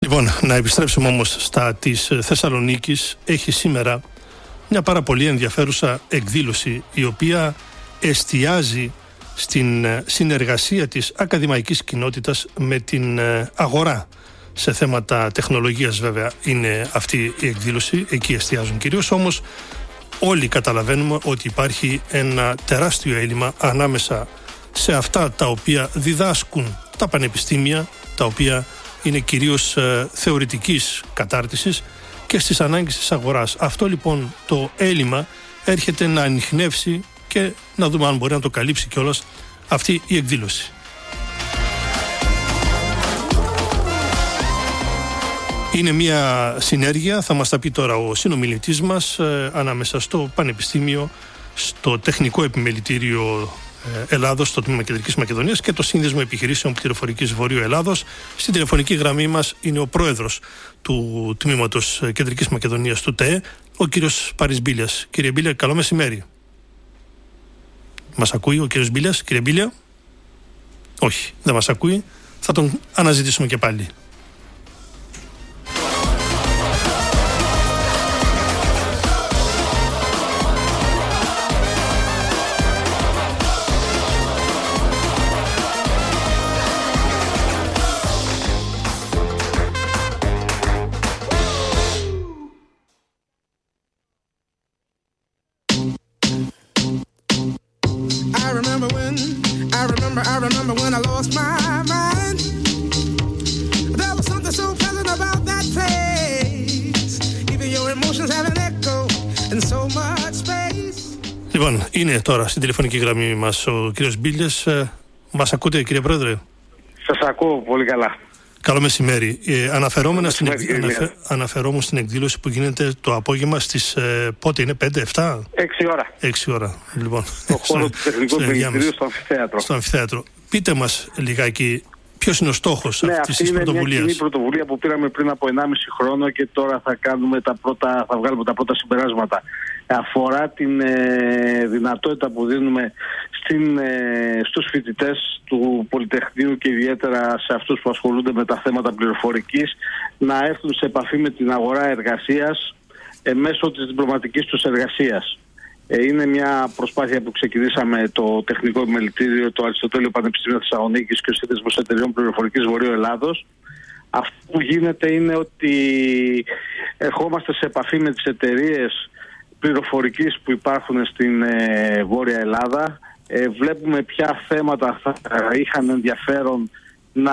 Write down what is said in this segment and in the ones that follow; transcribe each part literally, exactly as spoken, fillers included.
Λοιπόν, να επιστρέψουμε όμως στα της Θεσσαλονίκης. Έχει σήμερα μια πάρα πολύ ενδιαφέρουσα εκδήλωση, η οποία εστιάζει στην συνεργασία της ακαδημαϊκής κοινότητας με την αγορά. Σε θέματα τεχνολογίας βέβαια είναι αυτή η εκδήλωση, εκεί εστιάζουν κυρίως, όμως όλοι καταλαβαίνουμε ότι υπάρχει ένα τεράστιο έλλειμμα ανάμεσα σε αυτά τα οποία διδάσκουν τα πανεπιστήμια, τα οποία είναι κυρίως ε, θεωρητικής κατάρτισης, και στις ανάγκες της αγοράς. Αυτό λοιπόν το έλλειμμα έρχεται να ανιχνεύσει και να δούμε αν μπορεί να το καλύψει κιόλας αυτή η εκδήλωση. Είναι μια συνέργεια, θα μας τα πει τώρα ο συνομιλητής μας, ε, ανάμεσα στο Πανεπιστήμιο, στο Τεχνικό Επιμελητήριο Ελλάδος, στο Τμήμα Κεντρικής Μακεδονίας, και το Σύνδεσμο Επιχειρήσεων Πληροφορικής Βορείου Ελλάδος. Στην τηλεφωνική γραμμή μας είναι ο πρόεδρος του Τμήματος Κεντρικής Μακεδονίας του ΤΕΕ, ο κύριος Πάρης Μπίλιας. Κύριε Μπίλια, καλό μεσημέρι. Μας ακούει ο κύριος Μπίλιας, κύριε Μπίλια? Όχι, δεν μας ακούει. Θα τον αναζητήσουμε και πάλι. Λοιπόν, είναι τώρα στην τηλεφωνική γραμμή μας ο κύριος Μπίλιας. Ε, μας ακούτε, κύριε Πρόεδρε? Σας ακούω πολύ καλά. Καλό μεσημέρι. Ε, αναφερόμενα στην, εκ, αναφε, αναφερόμουν στην εκδήλωση που γίνεται το απόγευμα στις, ε, πότε είναι, πέντε, επτά? έξι ώρα. έξι ώρα, λοιπόν. Στο χώρο του Τεχνικού Επιμελητηρίου, στο αμφιθέατρο. Στο αμφιθέατρο. Πείτε μας λιγάκι, ποιος είναι ο στόχος ναι, αυτής της πρωτοβουλίας? Είναι μια κοινή πρωτοβουλία που πήραμε πριν από ενάμιση χρόνο και τώρα θα, κάνουμε τα πρώτα, θα βγάλουμε τα πρώτα συμπεράσματα. Αφορά την ε, δυνατότητα που δίνουμε στην, ε, στους φοιτητές του Πολυτεχνείου και ιδιαίτερα σε αυτούς που ασχολούνται με τα θέματα πληροφορικής να έρθουν σε επαφή με την αγορά εργασίας ε, μέσω της διπλωματικής τους εργασίας. Ε, είναι μια προσπάθεια που ξεκινήσαμε το Τεχνικό Επιμελητήριο, το Αριστοτέλειο Πανεπιστήμιο Θεσσαλονίκης και ο Σύνδεσμος Εταιρειών Πληροφορικής Βορείου Ελλάδος. Αυτό που γίνεται είναι ότι ερχόμαστε σε επαφή με τις εταιρείες πληροφορικής που υπάρχουν στην ε, Βόρεια Ελλάδα. Ε, βλέπουμε ποια θέματα θα είχαν ενδιαφέρον να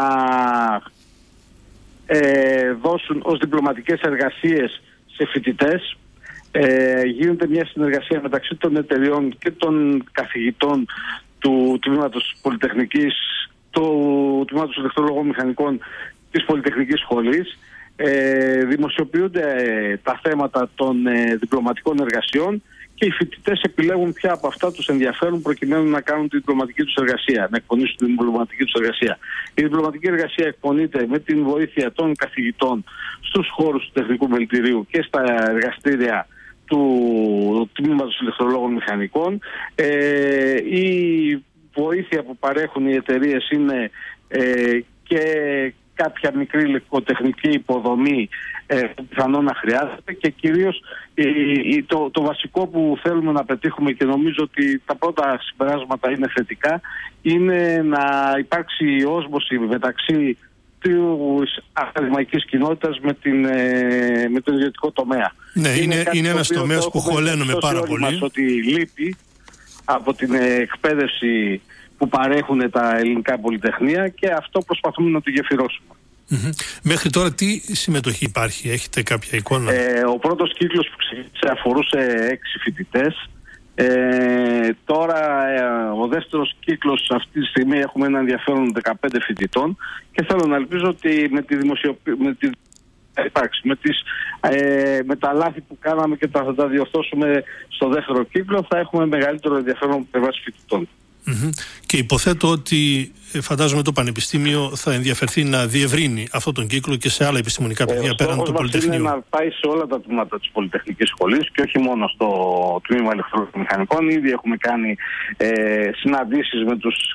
ε, δώσουν ως διπλωματικές εργασίες σε φοιτητές. Ε, γίνεται μια συνεργασία μεταξύ των εταιριών και των καθηγητών του Τμήματος Πολυτεχνικής, του Τμήματος Ηλεκτρολόγων Μηχανικών της Πολυτεχνικής Σχολής. Ε, δημοσιοποιούνται ε, τα θέματα των ε, διπλωματικών εργασιών και οι φοιτητές επιλέγουν ποια από αυτά τους ενδιαφέρουν προκειμένου να κάνουν τη διπλωματική τους εργασία, να εκπονήσουν τη διπλωματική τους εργασία. Η διπλωματική εργασία εκπονείται με την βοήθεια των καθηγητών στους χώρους του Τεχνικού Επιμελητηρίου και στα εργαστήρια του Τμήματος Ηλεκτρολόγων Μηχανικών. Ε, η βοήθεια που παρέχουν οι εταιρείες είναι ε, και κάποια μικρή υλικοτεχνική υποδομή ε, που πιθανόν να χρειάζεται και κυρίως ε, το, το βασικό που θέλουμε να πετύχουμε και νομίζω ότι τα πρώτα συμπεράσματα είναι θετικά, είναι να υπάρξει όσμωση μεταξύ της ακαδημαϊκής κοινότητας με, την, ε, με τον ιδιωτικό τομέα. Ναι, είναι, είναι, είναι ένας τομέας που χωλένουμε πάρα πολύ. Μας ότι λείπει από την εκπαίδευση που παρέχουν τα ελληνικά πολυτεχνία και αυτό προσπαθούμε να το γεφυρώσουμε. Mm-hmm. Μέχρι τώρα τι συμμετοχή υπάρχει, έχετε κάποια εικόνα? Ε, ο πρώτος κύκλος που ξεκίνησε αφορούσε έξι φοιτητές. Ε, τώρα ε, ο δεύτερος κύκλος αυτή τη στιγμή έχουμε ένα ενδιαφέρον δεκαπέντε φοιτητών και θέλω να ελπίζω ότι με τη δημοσιοποίηση, με τη υπάρξει. Με, τις, ε, με τα λάθη που κάναμε και τα, θα τα διορθώσουμε στο δεύτερο κύκλο θα έχουμε μεγαλύτερο ενδιαφέρον πλευράς φοιτητών. Mm-hmm. Και υποθέτω ότι φαντάζομαι το Πανεπιστήμιο θα ενδιαφερθεί να διευρύνει αυτόν τον κύκλο και σε άλλα επιστημονικά πεδία ε, πέραν το Πολυτεχνείο. Είναι να πάει σε όλα τα τμήματα της Πολυτεχνικής Σχολής και όχι μόνο στο τμήμα ηλεκτρομηχανικών. Ήδη έχουμε κάνει ε, συναντήσεις με τους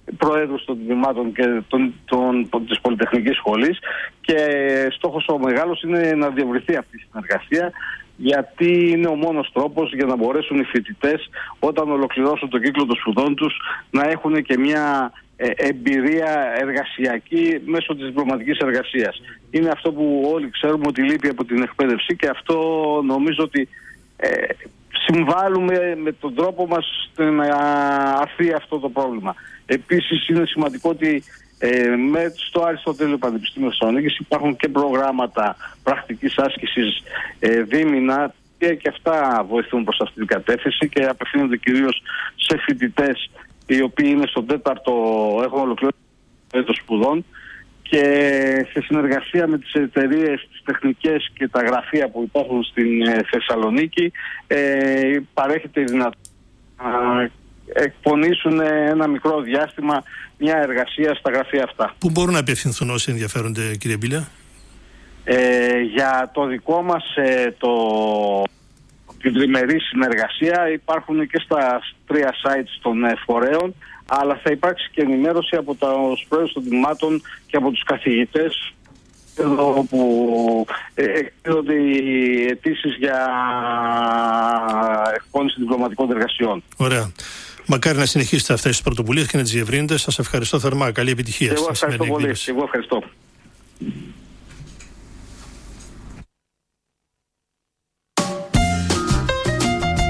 προέδρους των τμήματων και των, των, των, της Πολυτεχνικής Σχολής, και στόχος ο μεγάλος είναι να διευρυνθεί αυτή η συνεργασία, γιατί είναι ο μόνος τρόπος για να μπορέσουν οι φοιτητές όταν ολοκληρώσουν τον κύκλο των σπουδών τους να έχουν και μια ε, εμπειρία εργασιακή μέσω της διπλωματικής εργασίας. Είναι αυτό που όλοι ξέρουμε ότι λείπει από την εκπαίδευση, και αυτό νομίζω ότι ε, συμβάλλουμε με τον τρόπο μας να αρθεί αυτό το πρόβλημα. Επίσης είναι σημαντικό ότι ε, με, στο Αριστοτέλειο Πανεπιστήμιο Θεσσαλονίκης υπάρχουν και προγράμματα πρακτικής άσκησης ε, δίμηνα, και, και αυτά βοηθούν προς αυτή την κατεύθυνση και απευθύνονται κυρίως σε φοιτητές οι οποίοι είναι στον τέταρτο, έχουν ολοκληρώσει έτος σπουδών, και σε συνεργασία με τις εταιρείες, τις τεχνικές και τα γραφεία που υπάρχουν στην ε, Θεσσαλονίκη ε, παρέχεται η δυνατότητα να εκπονήσουν ένα μικρό διάστημα μια εργασία στα γραφεία αυτά. Πού μπορούν να απευθυνθούν όσοι ενδιαφέρονται, κύριε Μπίλια? Ε, για το δικό μας ε, το, την τριμερή συνεργασία υπάρχουν και στα τρία sites των ε, φορέων, αλλά θα υπάρξει και ενημέρωση από τους πρόεδρους των τμήματων και από τους καθηγητές, όπου εκδίδονται οι αιτήσεις για εκπόνηση διπλωματικών εργασιών. Ωραία. Μακάρι να συνεχίσετε αυτές τις πρωτοβουλίες και να τις διευρύνετε. Σας ευχαριστώ θερμά. Καλή επιτυχία. Εγώ ευχαριστώ πολύ. Εγώ ευχαριστώ.